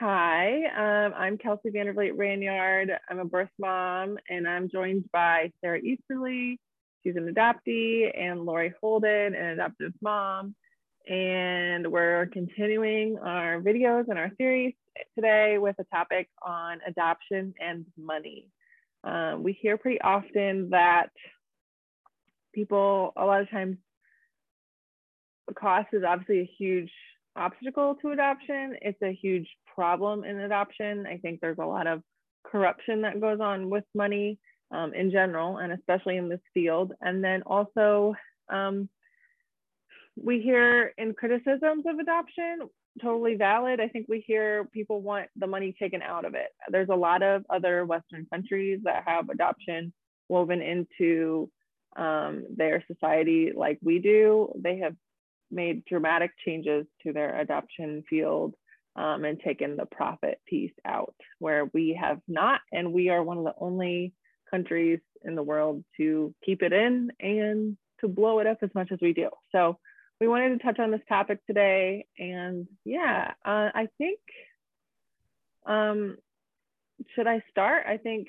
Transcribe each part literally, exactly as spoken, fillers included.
Hi, um, I'm Kelsey Vandervliet Ranyard. I'm a birth mom, and I'm joined by Sarah Easterly. She's an adoptee, and Lori Holden, an adoptive mom. And we're continuing our videos and our series today with a topic on adoption and money. Um, we hear pretty often that people, a lot of times, the cost is obviously a huge obstacle to adoption. It's a huge problem in adoption. I think there's a lot of corruption that goes on with money um, in general, and especially in this field. And then also, um, we hear in criticisms of adoption, totally valid. I think we hear people want the money taken out of it. There's a lot of other Western countries that have adoption woven into um, their society like we do. They have made dramatic changes to their adoption field um, and taken the profit piece out, where we have not, and we are one of the only countries in the world to keep it in and to blow it up as much as we do. So we wanted to touch on this topic today, and yeah, uh, I think, um, should I start? I think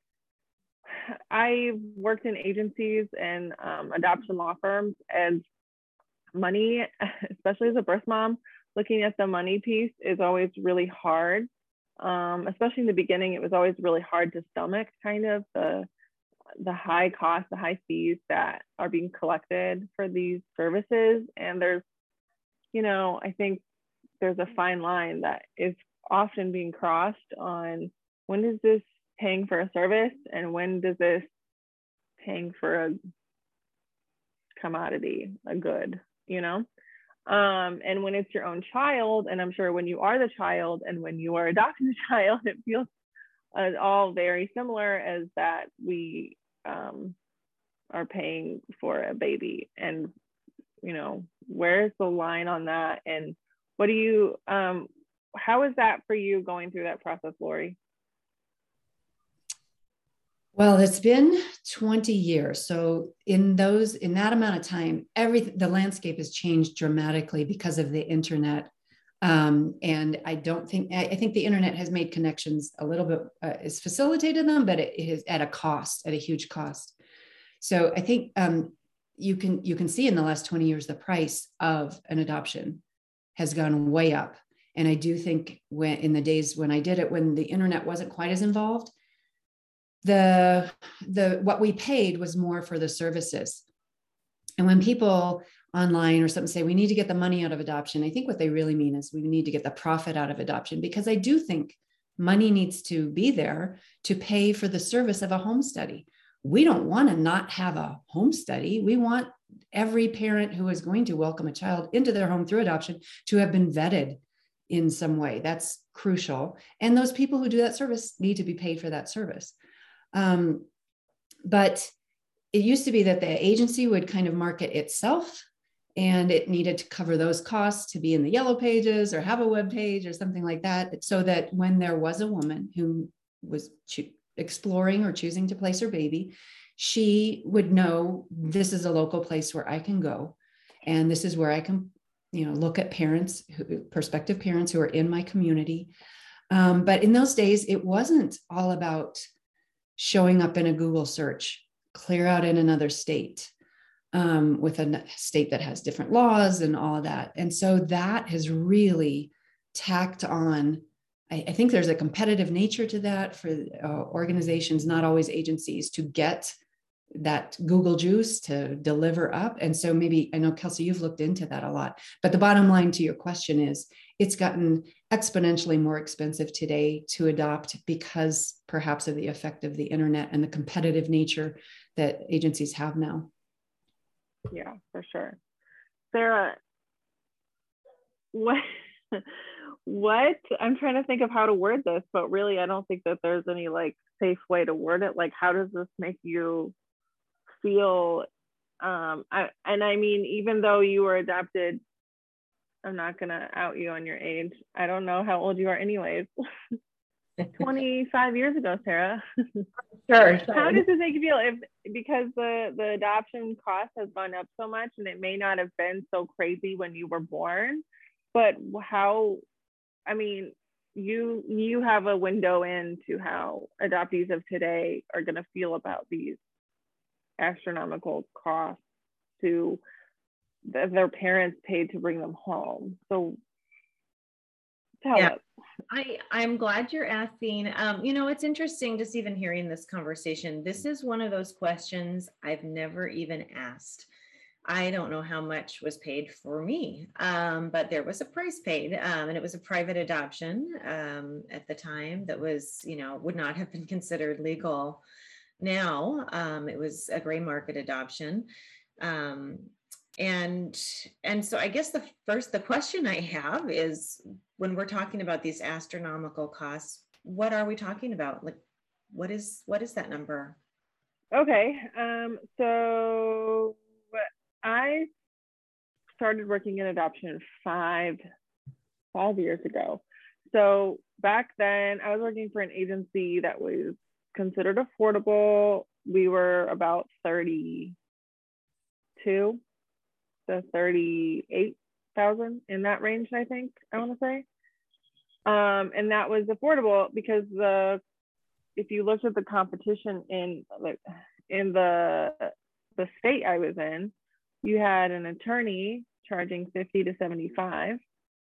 I've worked in agencies and um, adoption law firms, and money, especially as a birth mom, looking at the money piece is always really hard. Um, especially in the beginning, it was always really hard to stomach kind of the, the high cost, the high fees that are being collected for these services. And there's, you know, I think there's a fine line that is often being crossed on when is this paying for a service and when does this paying for a commodity, a good, you know? Um, and when it's your own child, and I'm sure when you are the child and when you are adopting a child, it feels uh, all very similar as that we um, are paying for a baby. And, you know, where's the line on that? And what do you, um, how is that for you going through that process, Lori? Well, it's been twenty years. So in those, in that amount of time, everything, the landscape has changed dramatically because of the internet. Um, and I don't think, I, I think the internet has made connections a little bit, uh, it's facilitated them, but it, it is at a cost, at a huge cost. So I think um, you can, you can see in the last twenty years, the price of an adoption has gone way up. And I do think when, in the days when I did it, when the internet wasn't quite as involved, the the what we paid was more for the services. And when people online or something say we need to get the money out of adoption, I think what they really mean is we need to get the profit out of adoption, because I do think money needs to be there to pay for the service of a home study. We don't want to not have a home study. We want every parent who is going to welcome a child into their home through adoption to have been vetted in some way. That's crucial. And those people who do that service need to be paid for that service. Um, but it used to be that the agency would kind of market itself, and it needed to cover those costs to be in the yellow pages or have a web page or something like that, so that when there was a woman who was cho- exploring or choosing to place her baby, she would know this is a local place where I can go, and this is where I can, you know, look at parents, who, prospective parents who are in my community. Um, but in those days, it wasn't all about showing up in a Google search, clear out in another state, um, with a state that has different laws and all of that. And so that has really tacked on, I, I think there's a competitive nature to that for uh, organizations, not always agencies, to get that Google juice to deliver up. And so maybe, I know Kelsey, you've looked into that a lot, but the bottom line to your question is it's gotten exponentially more expensive today to adopt because perhaps of the effect of the internet and the competitive nature that agencies have now. Yeah, for sure. Sarah, what, what, I'm trying to think of how to word this, but really I don't think that there's any like safe way to word it. Like, how does this make you feel? Um, I, and I mean, even though you were adopted, I'm not gonna out you on your age. I don't know how old you are anyways. twenty-five years ago, Sarah. Sure. How does it make you feel? If because the, the adoption cost has gone up so much, and it may not have been so crazy when you were born, but how, I mean, you you have a window into how adoptees of today are going to feel about these astronomical costs to that their parents paid to bring them home. So tell yeah. us. I, I'm glad you're asking. Um, you know, it's interesting just even hearing this conversation. This is one of those questions I've never even asked. I don't know how much was paid for me, um, but there was a price paid, um, and it was a private adoption um, at the time that was, you know, would not have been considered legal now. Um, it was a gray market adoption. Um, and and so I guess the first, the question I have is, when we're talking about these astronomical costs, what are we talking about? Like, what is what is that number? Okay, um, so I started working in adoption five five years ago. So back then, I was working for an agency that was considered affordable. We were about thirty-two to thirty-eight thousand, in that range, I think, I want to say. Um, and that was affordable because the if you looked at the competition in like in the the state I was in, you had an attorney charging fifty to seventy-five.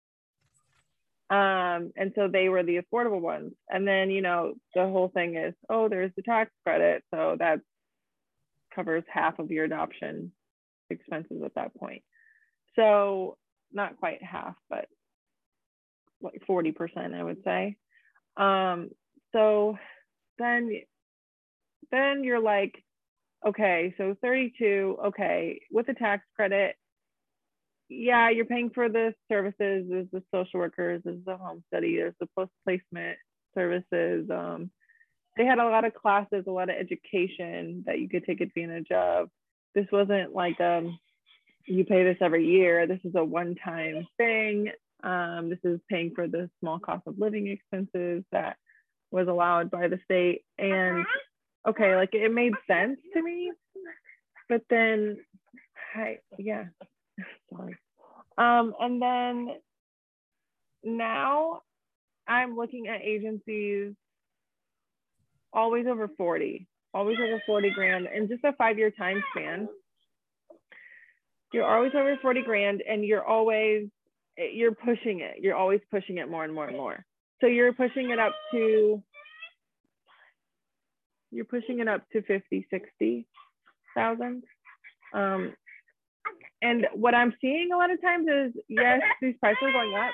Um, and so they were the affordable ones. And then, you know, the whole thing is, oh, there's the tax credit. So that covers half of your adoption expenses at that point. So not quite half, but like forty percent, I would say. Um, so then, then you're like, okay, so thirty-two, okay, with the tax credit, yeah, you're paying for the services, there's the social workers, there's the home study, there's the post-placement services. Um, they had a lot of classes, a lot of education that you could take advantage of. This wasn't like, um, you pay this every year. This is a one-time thing. Um, this is paying for the small cost of living expenses that was allowed by the state. And okay, like it made sense to me, but then, I, yeah, sorry. Um, and then now I'm looking at agencies always over forty, always over forty grand in just a five-year time span. You're always over forty grand, and you're always, you're pushing it. You're always pushing it more and more and more. So you're pushing it up to, you're pushing it up to fifty, sixty thousand. Um, and what I'm seeing a lot of times is, yes, these prices are going up,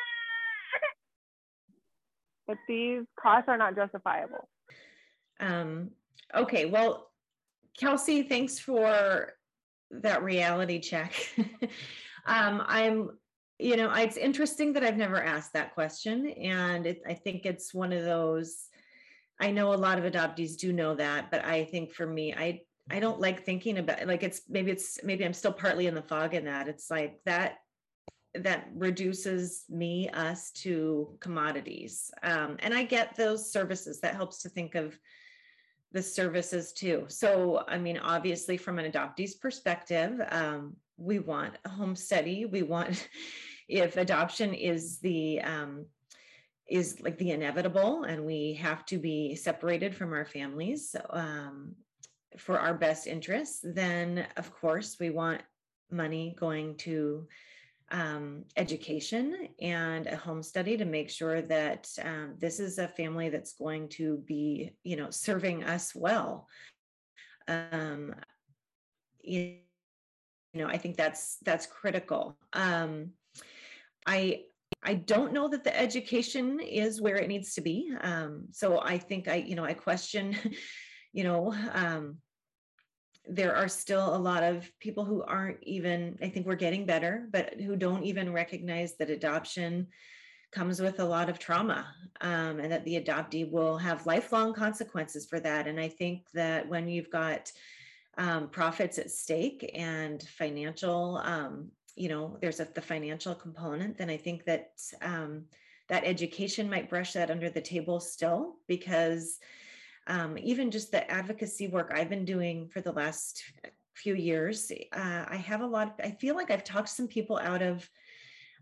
but these costs are not justifiable. Um, okay, well, Kelsey, thanks for that reality check. um, I'm, you know, it's interesting that I've never asked that question. And it, I think it's one of those, I know a lot of adoptees do know that, but I think for me, I, I don't like thinking about, like, it's, maybe it's, maybe I'm still partly in the fog in that. It's like that, that reduces me, us to commodities. Um, and I get those services. That helps to think of the services too. So, I mean, obviously from an adoptee's perspective, um, we want a home study. We want, if adoption is the, um, is like the inevitable and we have to be separated from our families um, for our best interests, then of course we want money going to um, education and a home study to make sure that um, this is a family that's going to be, you know, serving us well. Um, you, you know, I think that's that's critical. Um, I I don't know that the education is where it needs to be. Um, so I think I, you know, I question, you know, um, there are still a lot of people who aren't even, I think we're getting better, but who don't even recognize that adoption comes with a lot of trauma um, and that the adoptee will have lifelong consequences for that. And I think that when you've got um, profits at stake and financial, um, you know, there's a, the financial component, then I think that um, that education might brush that under the table still, because Um, even just the advocacy work I've been doing for the last few years, uh, I have a lot, of, I feel like I've talked some people out of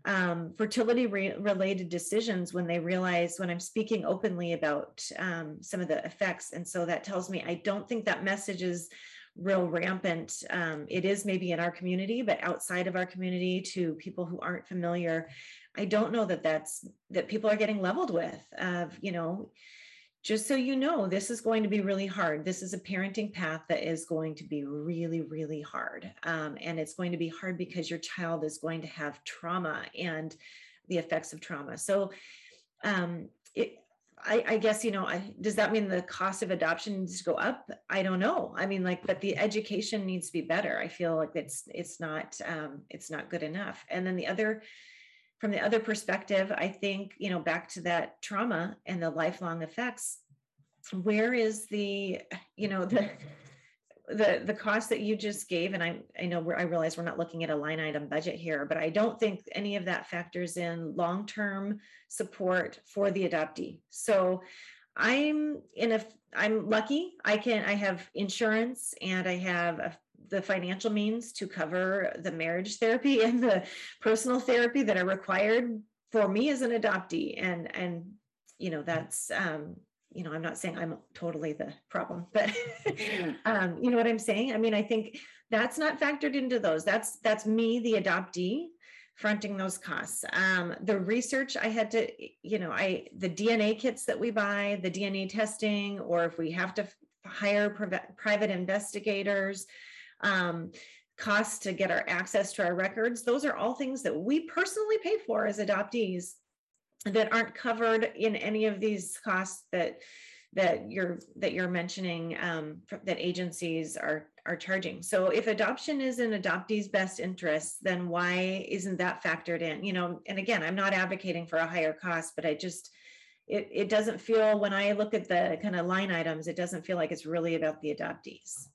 um, fertility re- related decisions when they realize when I'm speaking openly about um, some of the effects. And so that tells me I don't think that message is real rampant. Um, it is maybe in our community, but outside of our community to people who aren't familiar, I don't know that that's, that people are getting leveled with, of, you know, just so you know, this is going to be really hard. This is a parenting path that is going to be really, really hard. Um, and it's going to be hard because your child is going to have trauma and the effects of trauma. So um, it, I, I guess, you know, I, does that mean the cost of adoption needs to go up? I don't know. I mean, like, but the education needs to be better. I feel like it's, it's not, um, it's not good enough. And then the other, from the other perspective, I think, you know, back to that trauma and the lifelong effects, where is the, you know, the, the, the cost that you just gave? And I, I know we're, I realize we're not looking at a line item budget here, but I don't think any of that factors in long-term support for the adoptee. So I'm in a, I'm lucky. I can, I have insurance and I have a, the financial means to cover the marriage therapy and the personal therapy that are required for me as an adoptee. And, and, you know, that's, um, you know, I'm not saying I'm totally the problem, but, um, you know what I'm saying? I mean, I think that's not factored into those. That's, that's me, the adoptee, fronting those costs. Um, the research I had to, you know, I, the D N A kits that we buy, the D N A testing, or if we have to hire private investigators, um, costs to get our access to our records. Those are all things that we personally pay for as adoptees that aren't covered in any of these costs that that you're that you're mentioning, um, that agencies are are charging. So if adoption is in adoptees' best interest, then why isn't that factored in? You know, and again, I'm not advocating for a higher cost, but I just it it doesn't feel, when I look at the kind of line items, it doesn't feel like it's really about the adoptees.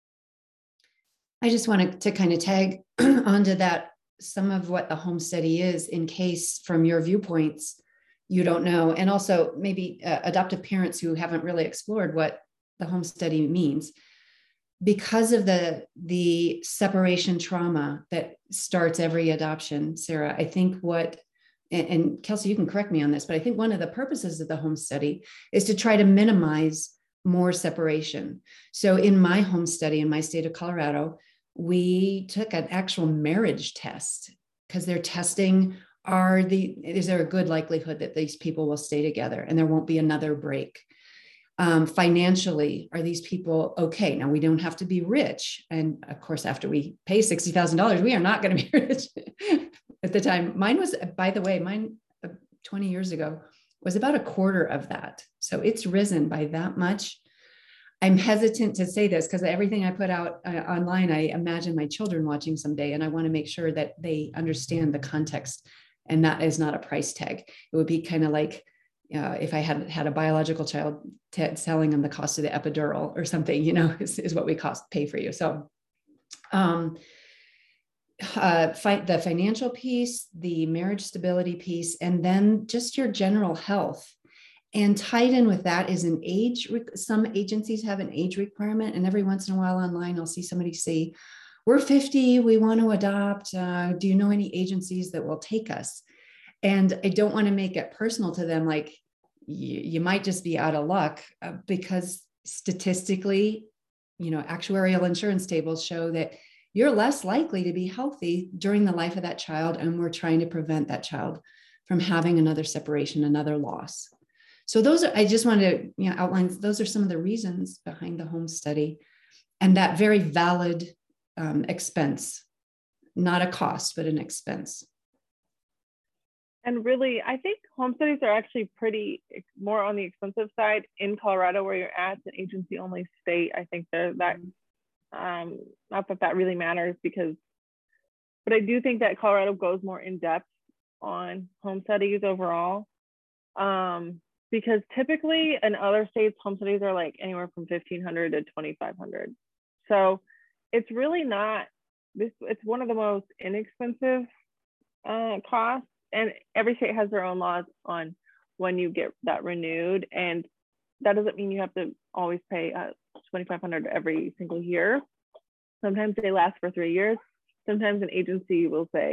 I just wanted to kind of tag onto that, some of what the home study is, in case from your viewpoints, you don't know. And also maybe uh, adoptive parents who haven't really explored what the home study means. Because of the, the separation trauma that starts every adoption, Sarah, I think what, and, and Kelsey, you can correct me on this, but I think one of the purposes of the home study is to try to minimize more separation. So in my home study in my state of Colorado, we took an actual marriage test because they're testing, are the, is there a good likelihood that these people will stay together and there won't be another break? Um, financially, are these people okay? Now, we don't have to be rich. And of course, after we pay sixty thousand dollars, we are not going to be rich. At the time, mine was, by the way, mine uh, twenty years ago was about a quarter of that. So it's risen by that much. I'm hesitant to say this because everything I put out uh, online, I imagine my children watching someday, and I want to make sure that they understand the context, and that is not a price tag. It would be kind of like uh, if I had had a biological child, t- selling them the cost of the epidural or something, you know, is, is what we cost pay for you. So um, uh, fi- the financial piece, the marriage stability piece, and then just your general health. And tied in with that is an age. Some agencies have an age requirement, and every once in a while online, I'll see somebody say, we're fifty, we want to adopt. Uh, do you know any agencies that will take us? And I don't want to make it personal to them, like you, you might just be out of luck, uh, because statistically, you know, actuarial insurance tables show that you're less likely to be healthy during the life of that child. And we're trying to prevent that child from having another separation, another loss. So those are, I just wanted to, you know, outline, those are some of the reasons behind the home study, and that very valid um, expense, not a cost, but an expense. And really, I think home studies are actually pretty more on the expensive side in Colorado, where you're at, an agency only state. I think there's that, um, not that that really matters because, but I do think that Colorado goes more in depth on home studies overall. Um, Because typically in other states, home studies are like anywhere from fifteen hundred to twenty-five hundred. So it's really not, this, it's one of the most inexpensive uh, costs. And every state has their own laws on when you get that renewed. And that doesn't mean you have to always pay uh, twenty-five hundred every single year. Sometimes they last for three years. Sometimes an agency will say,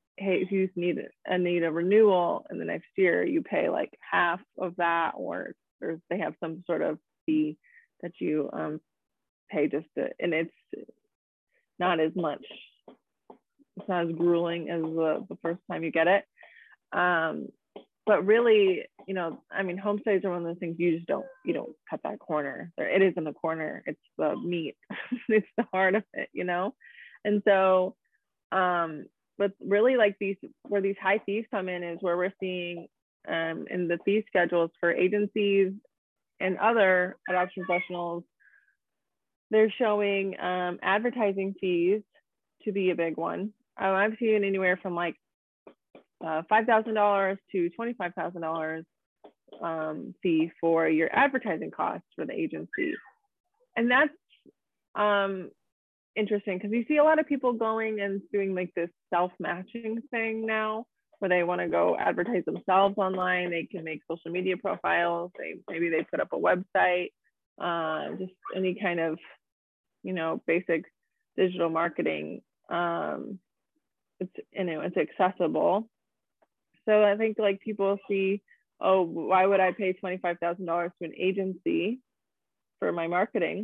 hey, if you need a need a renewal in the next year, you pay like half of that, or or they have some sort of fee that you um, pay just to, and it's not as much. It's not as grueling as the, the first time you get it. Um, but really, you know, I mean, homestays are one of those things you just don't, you don't cut that corner. It isn't the corner, it's the meat. It's the heart of it, you know? And so, um, but really like these, where these high fees come in is where we're seeing um, in the fee schedules for agencies and other adoption professionals, they're showing um, advertising fees to be a big one. Um, I've seen anywhere from like uh, five thousand dollars to twenty-five thousand dollars um, fee for your advertising costs for the agency. And that's um, interesting because you see a lot of people going and doing like this self-matching thing now, where they want to go advertise themselves online. They can make social media profiles. They maybe they put up a website, uh, just any kind of, you know, basic digital marketing. Um, it's, you know, it's accessible. So I think like people see, oh, why would I pay twenty-five thousand dollars to an agency for my marketing?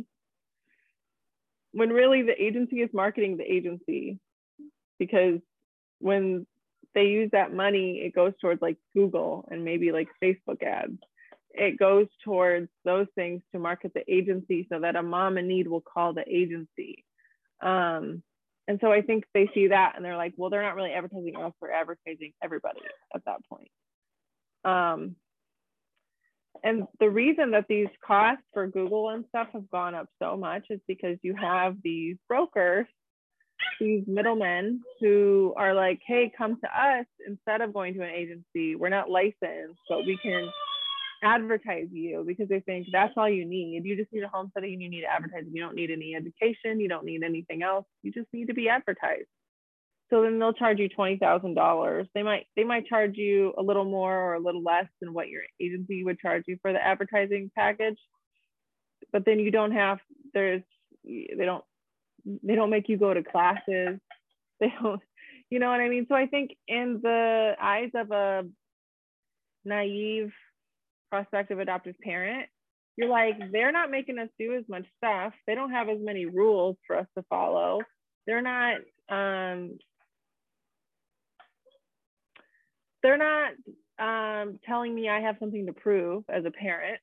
When really the agency is marketing the agency, because when they use that money, it goes towards like Google and maybe like Facebook ads. It goes towards those things to market the agency so that a mom in need will call the agency. Um, and so I think they see that and they're like, well, they're not really advertising us, we're advertising everybody at that point. Um, and the reason that these costs for Google and stuff have gone up so much is because you have these brokers, these middlemen who are like, hey, come to us instead of going to an agency. We're not licensed, but we can advertise you, because they think that's all you need. You just need a home study and you need advertising. You don't need any education. You don't need anything else. You just need to be advertised. So then they'll charge you twenty thousand dollars. They might they might charge you a little more or a little less than what your agency would charge you for the advertising package. But then you don't have, there's, they don't, they don't make you go to classes. They don't, you know what I mean? So I think in the eyes of a naive prospective adoptive parent, you're like, they're not making us do as much stuff. They don't have as many rules for us to follow. They're not, um, they're not um, telling me I have something to prove as a parent.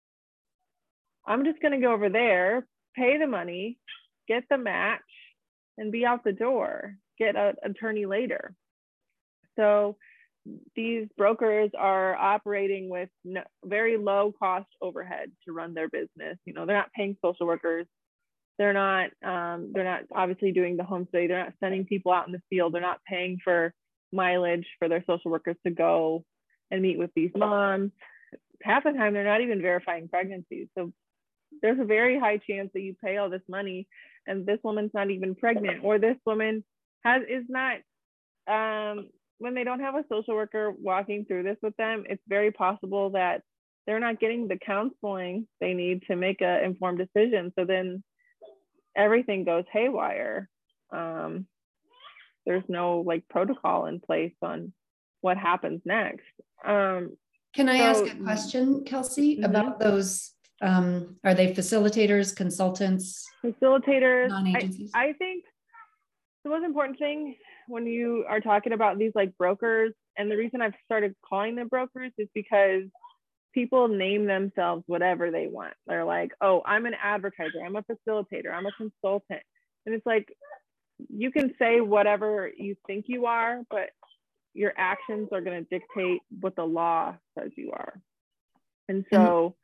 I'm just gonna go over there, pay the money, get the match, and be out the door, get an attorney later. So these brokers are operating with no, very low cost overhead to run their business. You know, they're not paying social workers. They're not, um, they're not obviously doing the home study. They're not sending people out in the field. They're not paying for mileage for their social workers to go and meet with these moms. Half the time, they're not even verifying pregnancies. So there's a very high chance that you pay all this money and this woman's not even pregnant, or this woman has is not, um, when they don't have a social worker walking through this with them, it's very possible that they're not getting the counseling they need to make an informed decision. So then everything goes haywire. Um, there's no like protocol in place on what happens next. Um, Can I so, ask a question, Kelsey, mm-hmm. about those? Um, are they facilitators, consultants? Facilitators. Non-agencies? I, I think the most important thing when you are talking about these like brokers, and the reason I've started calling them brokers is because people name themselves whatever they want. They're like, oh, I'm an advertiser, I'm a facilitator, I'm a consultant. And it's like, you can say whatever you think you are, but your actions are going to dictate what the law says you are. And so,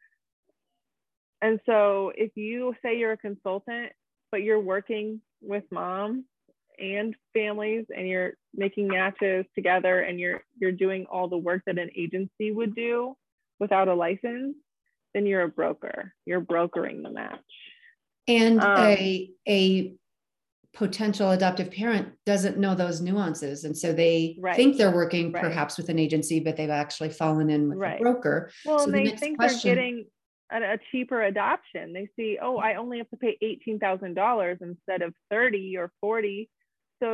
and so if you say you're a consultant, but you're working with moms and families and you're making matches together and you're you're doing all the work that an agency would do without a license, then you're a broker. You're brokering the match. And um, a a potential adoptive parent doesn't know those nuances. And so they right. think they're working right. perhaps with an agency, but they've actually fallen in with right. a broker. Well, so and the they think question, they're getting a, a cheaper adoption. They see, oh, I only have to pay eighteen thousand dollars instead of thirty or forty. So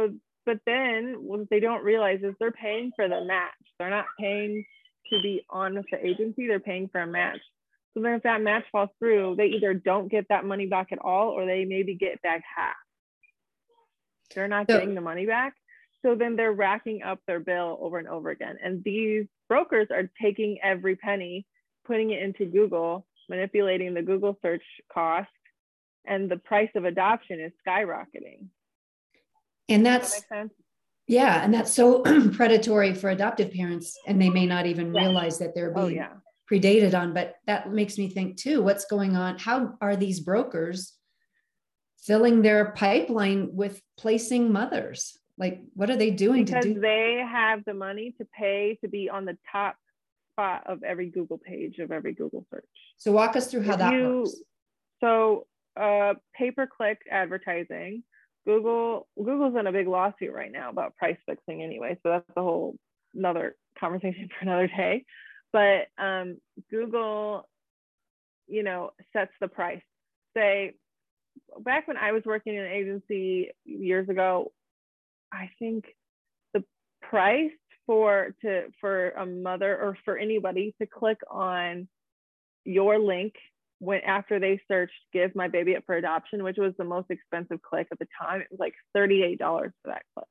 but then what they don't realize is they're paying for the match. They're not paying to be on with the agency, they're paying for a match. So then if that match falls through, they either don't get that money back at all, or they maybe get back half. They're not So, getting the money back. So then they're racking up their bill over and over again. And these brokers are taking every penny, putting it into Google, manipulating the Google search cost, and the price of adoption is skyrocketing. and Does that's, that make sense? yeah, and that's so predatory for adoptive parents, and they may not even Yeah. realize that they're Oh being yeah. predated on. But that makes me think too, what's going on? How are these brokers filling their pipeline with placing mothers? Like, what are they doing Because to do? they have the money to pay to be on the top spot of every Google page, of every Google search. So walk us through how If that you- works. So uh, pay-per-click advertising, Google, Google's in a big lawsuit right now about price fixing anyway. So that's a whole another conversation for another day. But um, Google, you know, sets the price. Say, back when I was working in an agency years ago, I think the price for to for a mother or for anybody to click on your link when after they searched "give my baby up for adoption," which was the most expensive click at the time, it was like thirty-eight dollars for that click.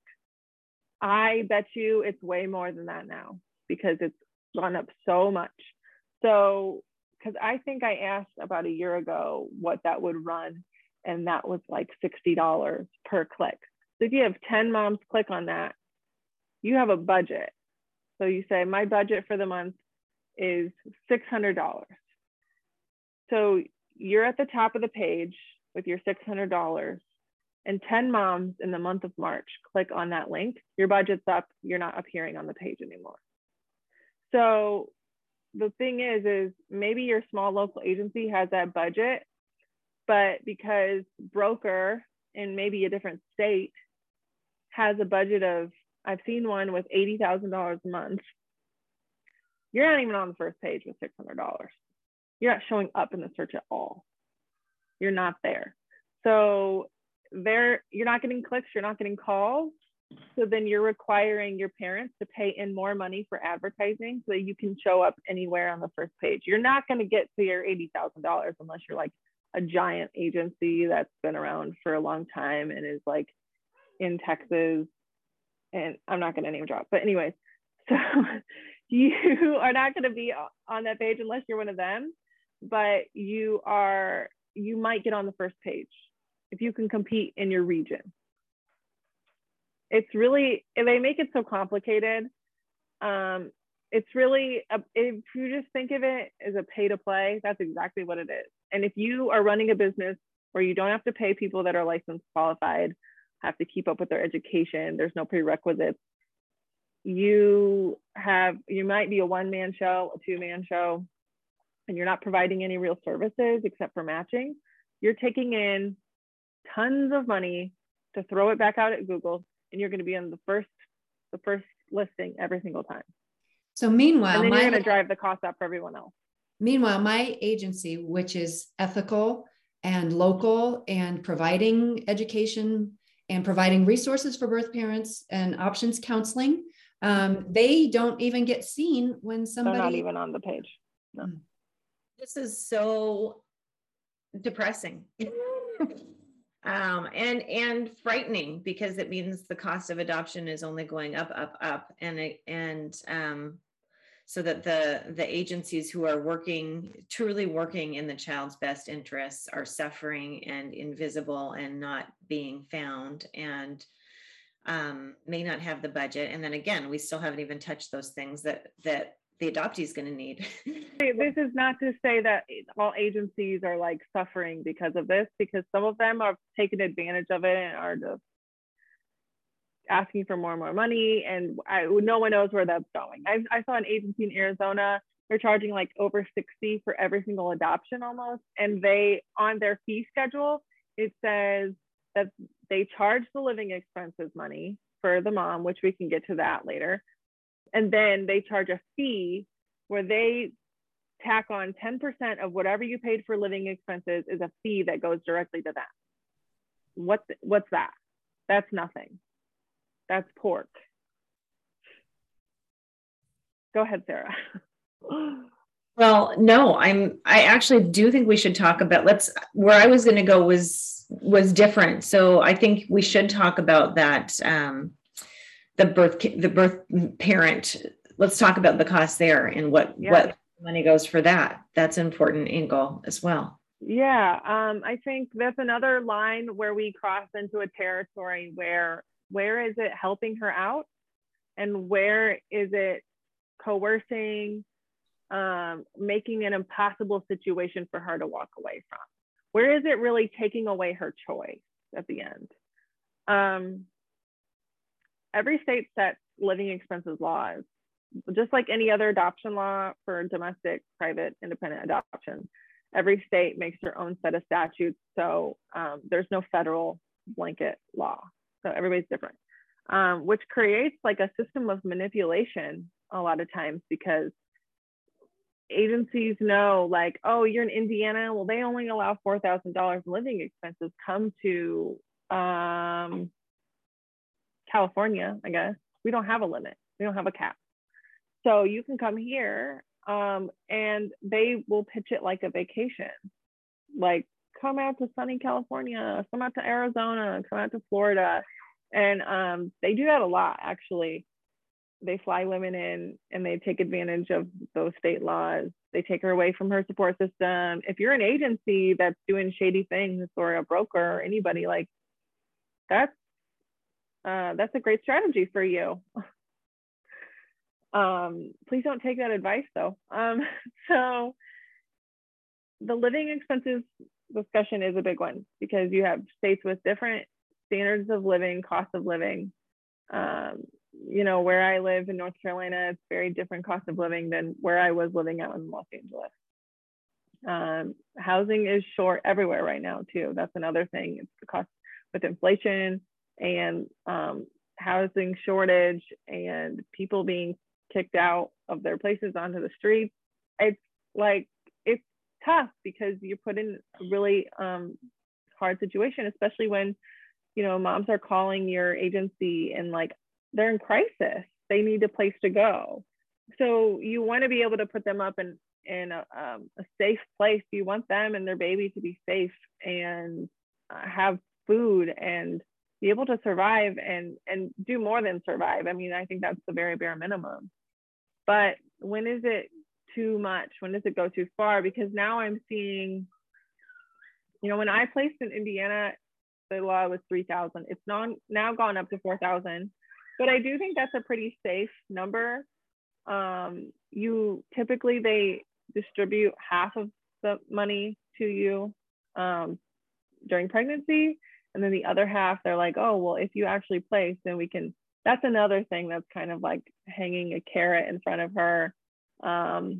I bet you it's way more than that now because it's gone up so much. So, because I think I asked about a year ago what that would run, and that was like sixty dollars per click. So if you have ten moms click on that, you have a budget. So you say, my budget for the month is six hundred dollars. So you're at the top of the page with your six hundred dollars, and ten moms in the month of March click on that link, your budget's up, you're not appearing on the page anymore. So the thing is, is maybe your small local agency has that budget, but because broker in maybe a different state has a budget of, I've seen one with eighty thousand dollars a month, you're not even on the first page with six hundred dollars. You're not showing up in the search at all. You're not there. So there, you're not getting clicks, you're not getting calls. So then you're requiring your parents to pay in more money for advertising so that you can show up anywhere on the first page. You're not going to get to your eighty thousand dollars unless you're like a giant agency that's been around for a long time and is like in Texas. And I'm not going to name drop, but anyways, so you are not going to be on that page unless you're one of them, but you are, you might get on the first page if you can compete in your region. It's really, they make it so complicated. Um, it's really, a, if you just think of it as a pay to play, that's exactly what it is. And if you are running a business where you don't have to pay people that are licensed, qualified, have to keep up with their education, there's no prerequisites, you have, you might be a one-man show, a two-man show, and you're not providing any real services except for matching, you're taking in tons of money to throw it back out at Google, and you're going to be on the first, the first listing every single time. So meanwhile, and then my, you're going to drive the cost up for everyone else. Meanwhile, my agency, which is ethical and local and providing education and providing resources for birth parents and options counseling, um, they don't even get seen when somebody. They're not even on the page. No. This is so depressing. Um, and and frightening, because it means the cost of adoption is only going up, up, up, and it, and um, so that the the agencies who are working, truly working in the child's best interests, are suffering and invisible and not being found, and um, may not have the budget. And then again, we still haven't even touched those things that that the adoptee is going to need. This is not to say that all agencies are like suffering because of this, because some of them are taking advantage of it and are just asking for more and more money, and I, no one knows where that's going. I, I saw an agency in Arizona, they're charging like over sixty for every single adoption almost, and they, on their fee schedule, it says that they charge the living expenses money for the mom, which we can get to that later. And then they charge a fee where they tack on ten percent of whatever you paid for living expenses is a fee that goes directly to them. What, what's that? That's nothing. That's pork. Go ahead, Sarah. Well, no, I'm, I actually do think we should talk about, let's, where I was going to go was, was different. So I think we should talk about that. Um, the birth, the birth parent, let's talk about the cost there and what, yeah. what money goes for that. That's an important angle as well. Yeah. Um, I think that's another line where we cross into a territory where, where is it helping her out? And where is it coercing, um, making an impossible situation for her to walk away from? Where is it really taking away her choice at the end? Um, every state sets living expenses laws, just like any other adoption law for domestic, private, independent adoption. Every state makes their own set of statutes. So um, there's no federal blanket law. So everybody's different, um, which creates like a system of manipulation a lot of times, because agencies know like, oh, you're in Indiana, well, they only allow four thousand dollars in living expenses. Come to um, California, I guess. We don't have a limit. We don't have a cap. So you can come here um, and they will pitch it like a vacation. Like, come out to sunny California, come out to Arizona, come out to Florida. And um, they do that a lot, actually. They fly women in and they take advantage of those state laws. They take her away from her support system. If you're an agency that's doing shady things, or a broker or anybody, like that's uh, that's a great strategy for you. um, please don't take that advice though. Um, so the living expenses discussion is a big one, because you have states with different standards of living, cost of living. Um, you know, where I live in North Carolina, it's very different cost of living than where I was living out in Los Angeles. Um, housing is short everywhere right now too. That's another thing. It's the cost with inflation and um, housing shortage and people being kicked out of their places onto the streets. It's like, it's tough because you're put in a really um, hard situation, especially when, you know, moms are calling your agency and like, they're in crisis. They need a place to go. So you want to be able to put them up in, in a, um, a safe place. You want them and their baby to be safe and uh, have food and be able to survive and, and do more than survive. I mean, I think that's the very bare minimum. But when is it too much? When does it go too far? Because now I'm seeing, you know, when I placed in Indiana, the law was three thousand. It's non, now gone up to four thousand. But I do think that's a pretty safe number. Um, you typically, they distribute half of the money to you um, during pregnancy. And then the other half, they're like, oh, well, if you actually place, then we can, that's another thing that's kind of like hanging a carrot in front of her. Um,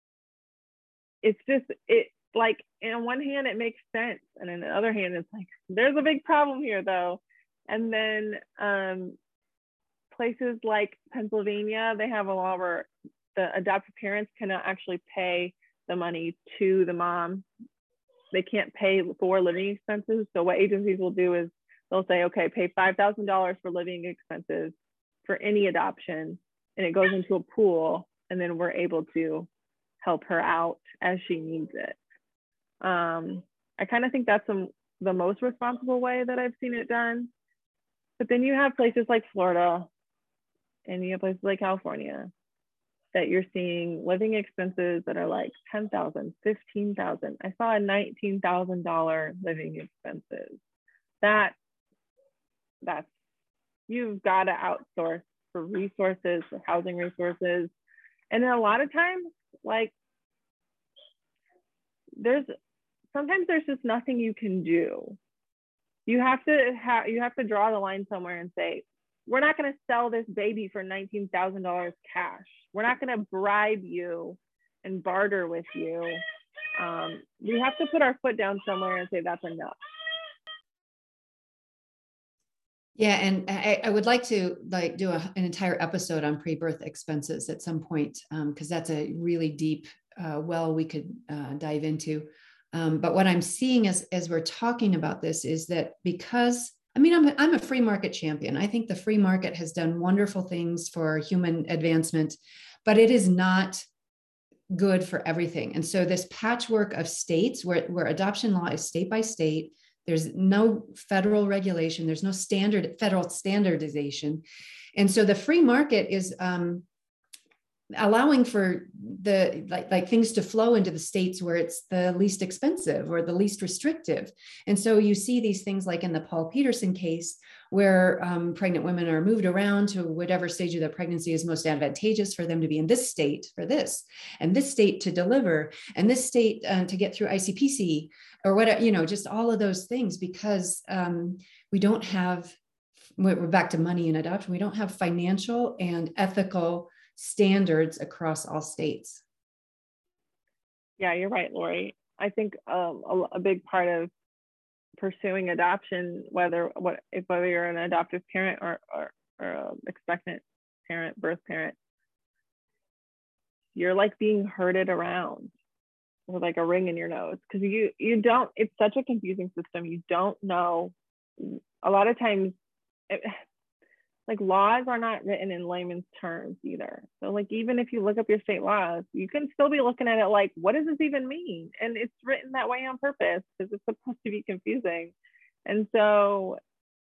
it's just, it like, on one hand, it makes sense. And on the other hand, it's like, there's a big problem here though. And then, um, places like Pennsylvania, they have a law where the adoptive parents cannot actually pay the money to the mom. They can't pay for living expenses. So what agencies will do is they'll say, okay, pay five thousand dollars for living expenses for any adoption, and it goes into a pool, and then we're able to help her out as she needs it. Um, I kind of think that's the, the most responsible way that I've seen it done. But then you have places like Florida, and you have places like California that you're seeing living expenses that are like ten thousand, fifteen thousand. I saw a nineteen thousand dollar living expenses. That, that's, you've got to outsource for resources, for housing resources. And then a lot of times, like, there's, sometimes there's just nothing you can do. You have to have, you have to draw the line somewhere and say, we're not going to sell this baby for nineteen thousand dollars cash. We're not going to bribe you and barter with you. Um, we have to put our foot down somewhere and say that's enough. Yeah, and I, I would like to like do a, an entire episode on pre-birth expenses at some point, because um, that's a really deep uh, well we could uh, dive into. Um, but what I'm seeing as, as we're talking about this is that because I mean, I'm a, I'm a free market champion. I think the free market has done wonderful things for human advancement, but it is not good for everything. And so this patchwork of states where, where adoption law is state by state, there's no federal regulation, there's no standard federal standardization. And so the free market is um, allowing for the like, like things to flow into the states where it's the least expensive or the least restrictive. And so you see these things like in the Paul Peterson case, where um, pregnant women are moved around to whatever stage of the pregnancy is most advantageous for them to be in this state for this, and this state to deliver, and this state uh, to get through I C P C or whatever, you know, just all of those things, because um, we don't have, we're back to money in adoption, we don't have financial and ethical standards across all states. Yeah, you're right, Lori. I think um, a, a big part of pursuing adoption, whether what if whether you're an adoptive parent or or, or a expectant parent, birth parent, you're like being herded around with like a ring in your nose, because you you don't. It's such a confusing system. You don't know. A lot of times, it, like laws are not written in layman's terms either. So like, even if you look up your state laws, you can still be looking at it like, what does this even mean? And it's written that way on purpose because it's supposed to be confusing. And so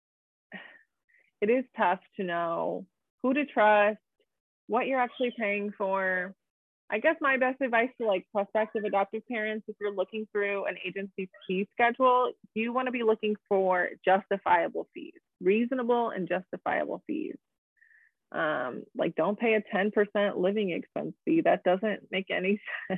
it is tough to know who to trust, what you're actually paying for. I guess my best advice to like prospective adoptive parents, if you're looking through an agency's fee schedule, you want to be looking for justifiable fees, reasonable and justifiable fees. Um, like don't pay a ten percent living expense fee. That doesn't make any sense.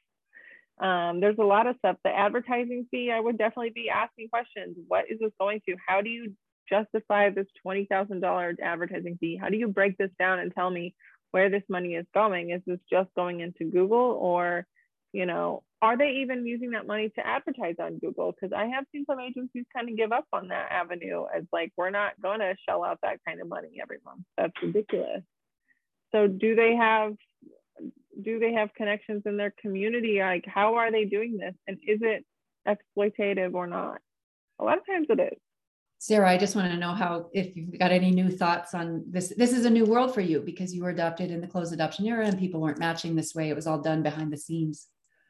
Um, there's a lot of stuff. The advertising fee, I would definitely be asking questions. What is this going to? How do you justify this twenty thousand dollars advertising fee? How do you break this down and tell me where this money is going? Is this just going into Google, or, you know, are they even using that money to advertise on Google? Because I have seen some agencies kind of give up on that avenue as like, we're not going to shell out that kind of money every month. That's ridiculous. So do they have, do they have connections in their community? Like, how are they doing this? And is it exploitative or not? A lot of times it is. Sarah, I just want to know how, if you've got any new thoughts on this. This is a new world for you because you were adopted in the closed adoption era and people weren't matching this way. It was all done behind the scenes.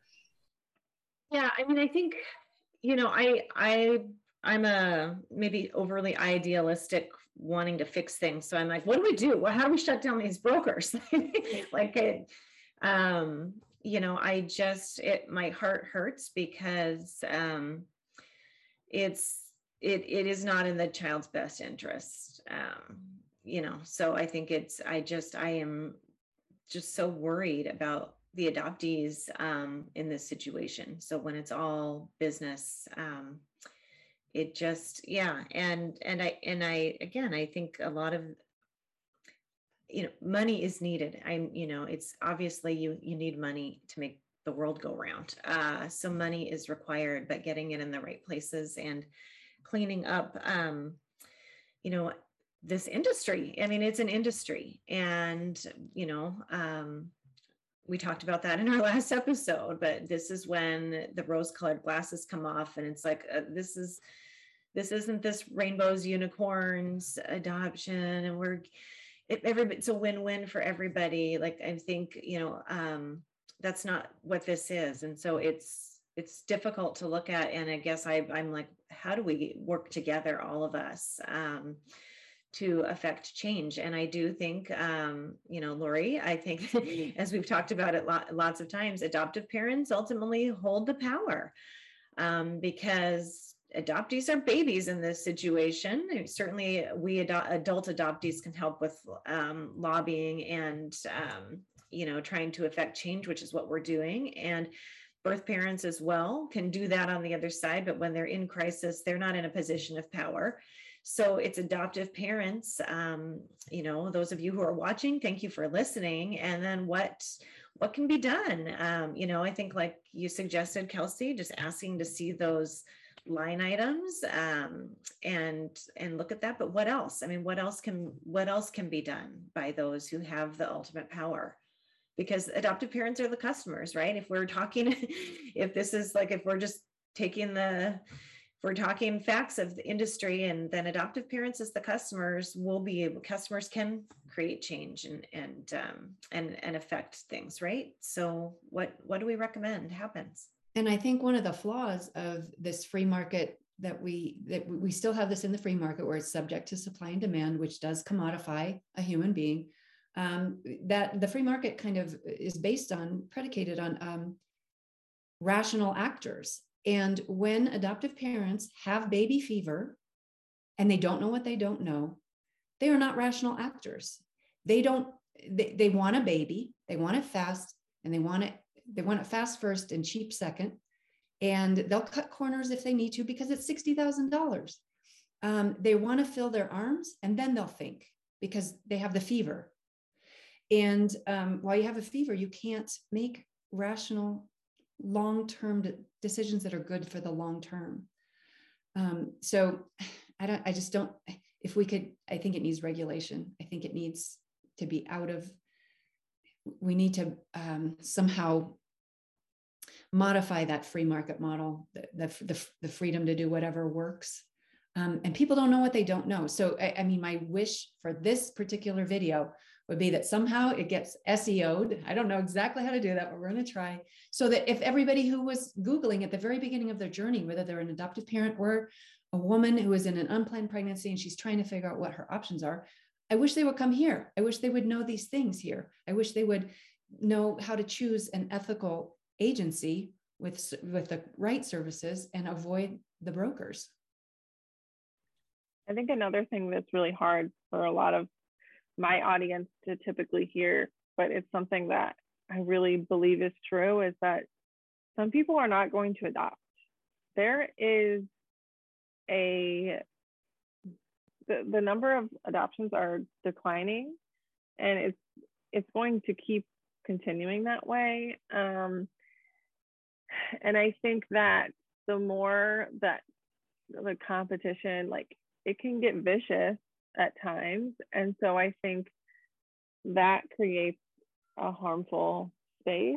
Yeah, I mean, I think, you know, I, I, I'm a maybe overly idealistic wanting to fix things. So I'm like, what do we do? Well, how do we shut down these brokers? Like it, um, you know, I just, it, my heart hurts because um, it's, it it is not in the child's best interest. Um, you know, so I think it's, I just, I am just so worried about the adoptees um, in this situation. So when it's all business, um, it just, yeah. And, and I, and I, again, I think a lot of, you know, money is needed. I'm, you know, it's obviously you, you need money to make the world go round. Uh, so money is required, but getting it in the right places and cleaning up, um, you know, this industry. I mean, it's an industry, and, you know, um, we talked about that in our last episode, but this is when the rose-colored glasses come off, and it's like, uh, this is, this isn't this rainbows, unicorns adoption, and we're, it, everybody, it's a win-win for everybody. Like, I think, you know, um, that's not what this is. And so it's, it's difficult to look at. And I guess I, I'm like, how do we work together, all of us, um, to affect change? And I do think, um, you know, Lori, I think, as we've talked about it lot, lots of times, adoptive parents ultimately hold the power, um, because adoptees are babies in this situation. And certainly we ado- adult adoptees can help with um, lobbying and, um, you know, trying to affect change, which is what we're doing. And birth parents as well can do that on the other side, but when they're in crisis, they're not in a position of power. So it's adoptive parents, um, you know, those of you who are watching, thank you for listening. And then what, what can be done? Um, you know, I think like you suggested, Kelsey, just asking to see those line items um, and, and look at that. But what else? I mean, what else can, what else can be done by those who have the ultimate power? Because adoptive parents are the customers, right? If we're talking, if this is like, if we're just taking the, we're talking facts of the industry, and then adoptive parents as the customers will be able, customers can create change and and um, and and affect things, right? So what what do we recommend happens? And I think one of the flaws of this free market that we that we still have this in the free market where it's subject to supply and demand, which does commodify a human being. Um, that the free market kind of is based on, predicated on um, rational actors. And when adoptive parents have baby fever and they don't know what they don't know, they are not rational actors. They don't, they, they want a baby, they want it fast, and they want it, they want it fast first and cheap second. And they'll cut corners if they need to because it's sixty thousand dollars. Um, they want to fill their arms and then they'll think because they have the fever. And um, while you have a fever, you can't make rational long-term de- decisions that are good for the long term. Um, so I don't, I just don't, if we could, I think it needs regulation. I think it needs to be out of, we need to um, somehow modify that free market model, the, the, the, the freedom to do whatever works. Um, and people don't know what they don't know. So, I, I mean, my wish for this particular video would be that somehow it gets S E O'd. I don't know exactly how to do that, but we're going to try, so that if everybody who was Googling at the very beginning of their journey, whether they're an adoptive parent or a woman who is in an unplanned pregnancy and she's trying to figure out what her options are, I wish they would come here. I wish they would know these things here. I wish they would know how to choose an ethical agency with, with the right services and avoid the brokers. I think another thing that's really hard for a lot of my audience to typically hear, but it's something that I really believe is true, is that some people are not going to adopt. There is a, the, the number of adoptions are declining, and it's, it's going to keep continuing that way. Um, and I think that the more that the competition, like, it can get vicious at times. And so I think that creates a harmful space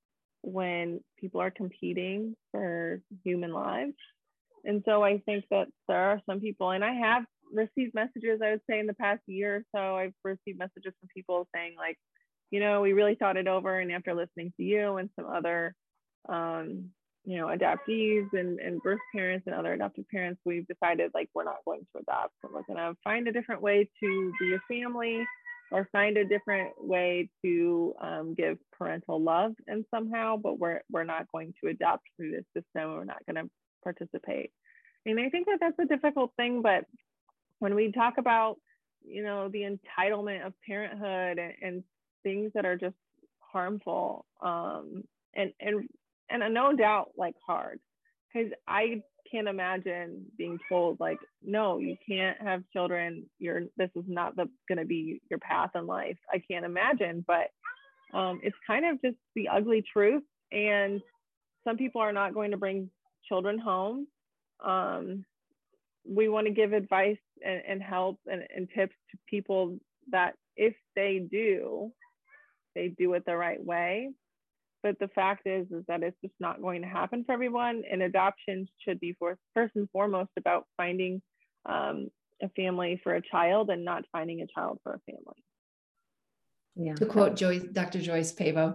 when people are competing for human lives. And so I think that there are some people, and I have received messages, I would say in the past year or so, I've received messages from people saying like, you know, we really thought it over, and after listening to you and some other um, you know, adoptees and, and birth parents and other adoptive parents, we've decided like, we're not going to adopt, and we're going to find a different way to be a family, or find a different way to um, give parental love and somehow, but we're, we're not going to adopt through this system. We're not going to participate. And I think that that's a difficult thing, but when we talk about, you know, the entitlement of parenthood and, and things that are just harmful, um, and, and And no doubt, like, hard, because I can't imagine being told like, no, you can't have children. You're, this is not the going to be your path in life. I can't imagine, but um, it's kind of just the ugly truth. And some people are not going to bring children home. Um, we want to give advice and, and help and, and tips to people that if they do, they do it the right way. But the fact is, is that it's just not going to happen for everyone. And adoption should be for, first and foremost about finding um, a family for a child, and not finding a child for a family. Yeah. To quote Joyce, Doctor Joyce Pavo,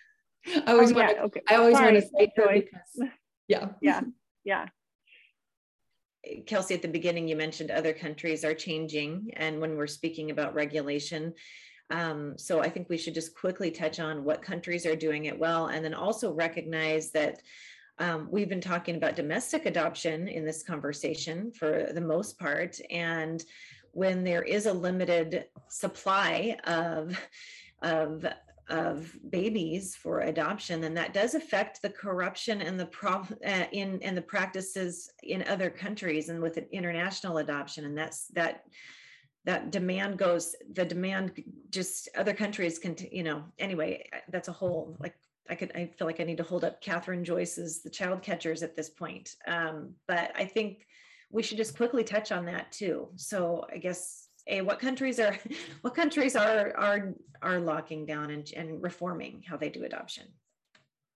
I always oh, want yeah, to, okay. I always Sorry, want to say Joyce. Because, yeah. Yeah. Yeah. Kelsey, at the beginning, you mentioned other countries are changing. And when we're speaking about regulation, Um, so I think we should just quickly touch on what countries are doing it well, and then also recognize that um, we've been talking about domestic adoption in this conversation for the most part. And when there is a limited supply of, of, of babies for adoption, then that does affect the corruption and the prob uh, in and the practices in other countries and with an international adoption. And that's that. that demand goes, the demand just, other countries can, you know, anyway, that's a whole, like, I could, I feel like I need to hold up Catherine Joyce's The Child Catchers at this point. Um, but I think we should just quickly touch on that too. So I guess, A, what countries are, what countries are, are, are locking down and, and reforming how they do adoption?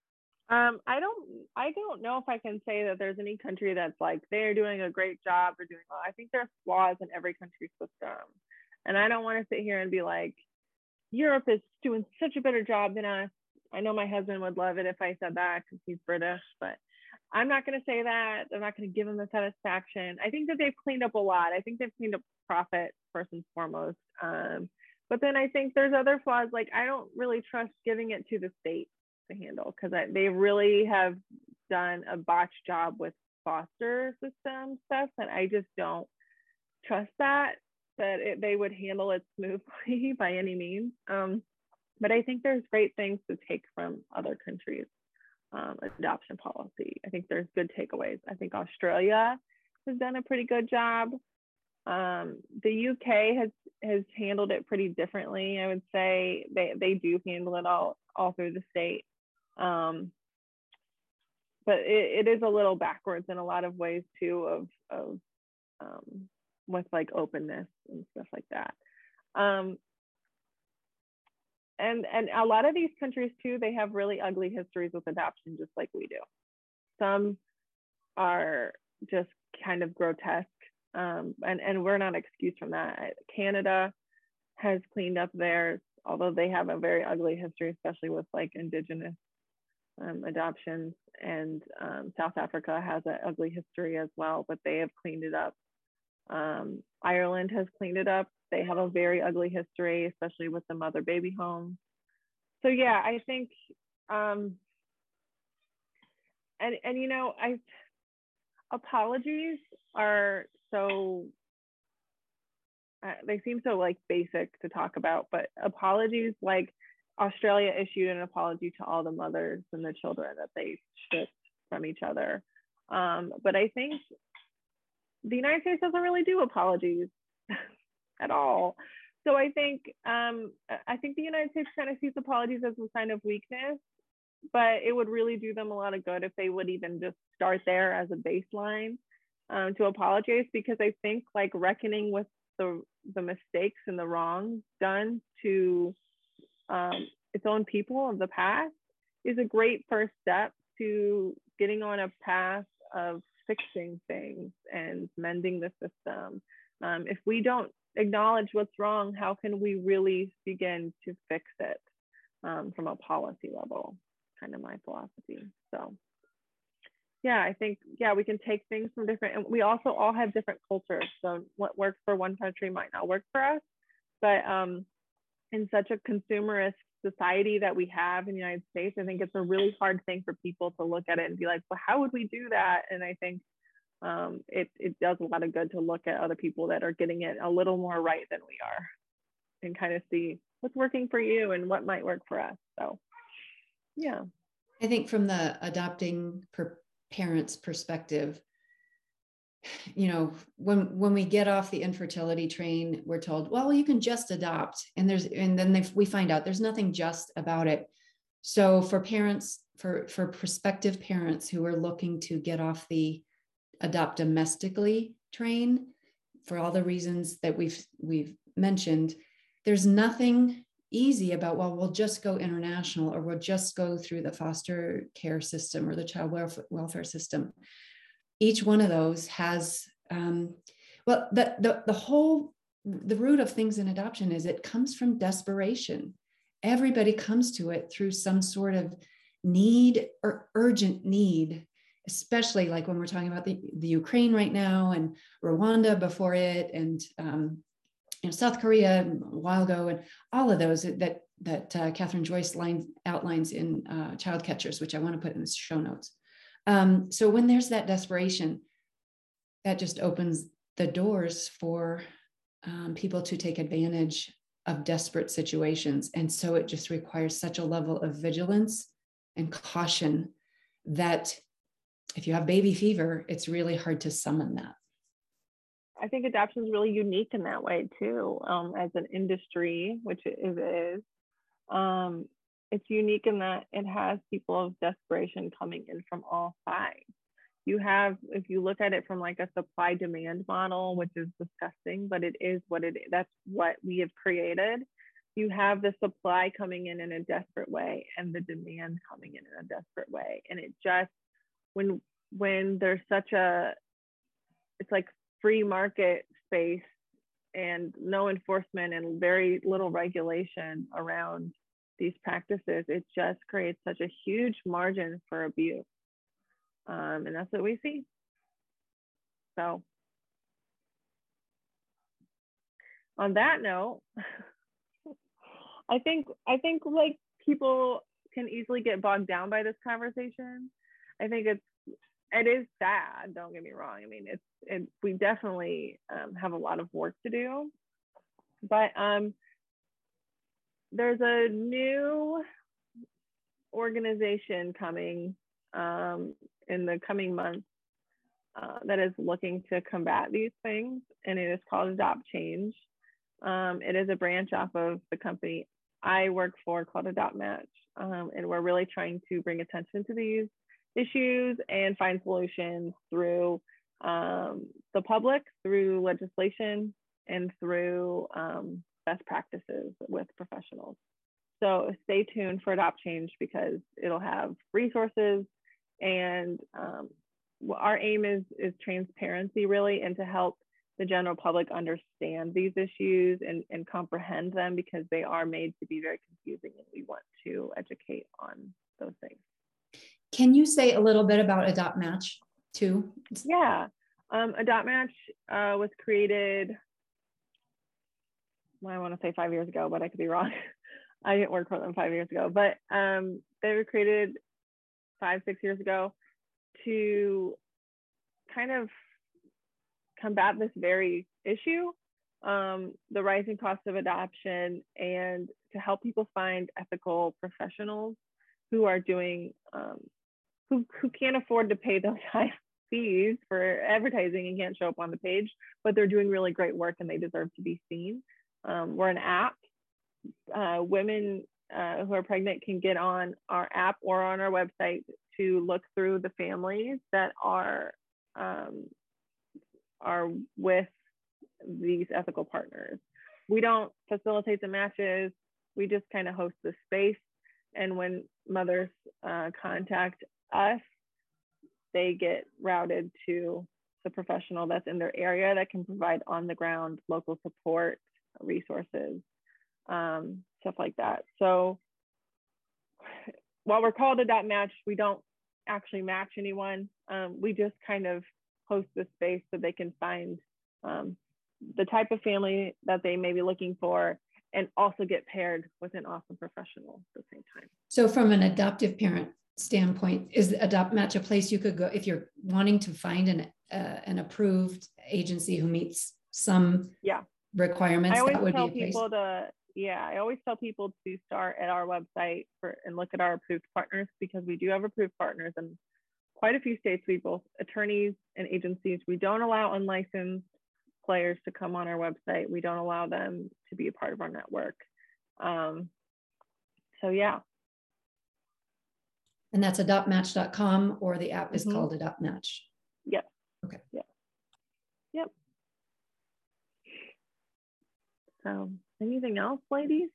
Um, I don't, I don't know if I can say that there's any country that's like they're doing a great job or doing well. I think there's flaws in every country's system, and I don't want to sit here and be like, Europe is doing such a better job than us. I know my husband would love it if I said that because he's British, but I'm not going to say that. I'm not going to give him the satisfaction. I think that they've cleaned up a lot. I think they've cleaned up profit first and foremost. Um, but then I think there's other flaws. Like I don't really trust giving it to the state to handle because they really have done a botched job with foster system stuff, and I just don't trust that that it, they would handle it smoothly by any means. Um, but I think there's great things to take from other countries' um, adoption policy. I think there's good takeaways. I think Australia has done a pretty good job. Um, the U K has has handled it pretty differently. I would say they they do handle it all all through the state, um, but it, it is a little backwards in a lot of ways too. Of of um, with like openness and stuff like that. Um, and and a lot of these countries too, they have really ugly histories with adoption, just like we do. Some are just kind of grotesque, um, and and we're not excused from that. Canada has cleaned up theirs, although they have a very ugly history, especially with like indigenous um, adoptions. And um, South Africa has an ugly history as well, but they have cleaned it up. Um, Ireland has cleaned it up. They have a very ugly history, especially with the mother baby homes. So yeah, I think, um, and and you know, I apologies are so uh, they seem so like basic to talk about, but apologies, like Australia issued an apology to all the mothers and the children that they stripped from each other. Um, but I think the United States doesn't really do apologies at all. So I think um, I think the United States kind of sees apologies as a sign of weakness, but it would really do them a lot of good if they would even just start there as a baseline um, to apologize, because I think like reckoning with the the mistakes and the wrongs done to um, its own people of the past is a great first step to getting on a path of fixing things and mending the system. Um, if we don't acknowledge what's wrong, how can we really begin to fix it um, from a policy level? Kind of my philosophy. So yeah, I think, yeah, we can take things from different, and we also all have different cultures. So what works for one country might not work for us, but um, in such a consumerist society that we have in the United States, I think it's a really hard thing for people to look at it and be like, well, how would we do that? And I think um, it, it does a lot of good to look at other people that are getting it a little more right than we are and kind of see what's working for you and what might work for us. So yeah. I think from the adopting per parents perspective, you know, when when we get off the infertility train, we're told, well, you can just adopt, and there's and then they, we find out there's nothing just about it. So for parents, for for prospective parents who are looking to get off the adopt domestically train, for all the reasons that we've we've mentioned, there's nothing easy about, well, we'll just go international, or we'll just go through the foster care system or the child welfare, welfare system. Each one of those has, um, well, the, the, the whole, the root of things in adoption is it comes from desperation. Everybody comes to it through some sort of need or urgent need, especially like when we're talking about the, the Ukraine right now, and Rwanda before it, and um, you know, South Korea a while ago, and all of those that that uh, Catherine Joyce line, outlines in uh, Child Catchers, which I want to put in the show notes. Um, so when there's that desperation, that just opens the doors for um, people to take advantage of desperate situations. And so it just requires such a level of vigilance and caution that if you have baby fever, it's really hard to summon that. I think adoption is really unique in that way too, um, as an industry, which it is. Um, it's unique in that it has people of desperation coming in from all sides. You have, if you look at it from like a supply demand model, which is disgusting, but it is what it is. That's what we have created. you have the supply coming in in a desperate way and the demand coming in in a desperate way. And it just, when, when there's such a, it's like free market space and no enforcement and very little regulation around these practices, it just creates such a huge margin for abuse. Um, and that's what we see. So on that note, I think I think like people can easily get bogged down by this conversation. I think it's it is sad. Don't get me wrong. I mean, it's it, we definitely um, have a lot of work to do, but um, there's a new organization coming um, in the coming months uh, that is looking to combat these things, and it is called Adopt Change. Um, it is a branch off of the company I work for called Adopt Match, um, and we're really trying to bring attention to these issues and find solutions through um, the public, through legislation, and through um, best practices with professionals. So stay tuned for Adopt Change because it'll have resources, and um, our aim is, is transparency really, and to help the general public understand these issues and, and comprehend them, because they are made to be very confusing, and we want to educate on those things. Can you say a little bit about Adopt Match too? Yeah, um, Adopt Match uh, was created, well, I want to say five years ago, but I could be wrong. I didn't work for them five years ago, but um, they were created five, six years ago to kind of combat this very issue, um, the rising cost of adoption, and to help people find ethical professionals who are doing, um, who, who can't afford to pay those high fees for advertising and can't show up on the page, but they're doing really great work and they deserve to be seen. Um, we're an app. Uh, women uh, who are pregnant can get on our app or on our website to look through the families that are um, are with these ethical partners. We don't facilitate the matches. We just kind of host the space. And when mothers uh, contact us, they get routed to the professional that's in their area that can provide on the ground local support, resources, um, stuff like that. So while we're called Adopt Match, we don't actually match anyone. Um, we just kind of host the space so they can find um, the type of family that they may be looking for, and also get paired with an awesome professional at the same time. So from an adoptive parent standpoint, is Adopt Match a place you could go if you're wanting to find an uh, an approved agency who meets some yeah. requirements? I always that would tell be a people place. to, yeah, I always tell people to start at our website for and look at our approved partners, because we do have approved partners in quite a few states. We both attorneys and agencies. We don't allow unlicensed players to come on our website. We don't allow them to be a part of our network. Um, so yeah. And that's adopt match dot com, or the app is Mm-hmm. called Adopt Match. Yep. Okay. Yep. Yep. So anything else, ladies?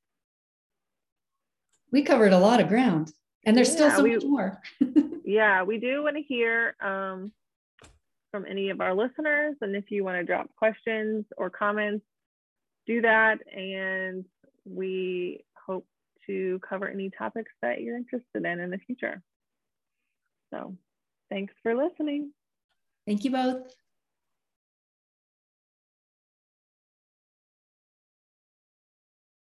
We covered a lot of ground, and there's yeah, still so we, much more. yeah, we do want to hear um, from any of our listeners. And if you want to drop questions or comments, do that. And we hope to cover any topics that you're interested in in the future. So thanks for listening. Thank you both.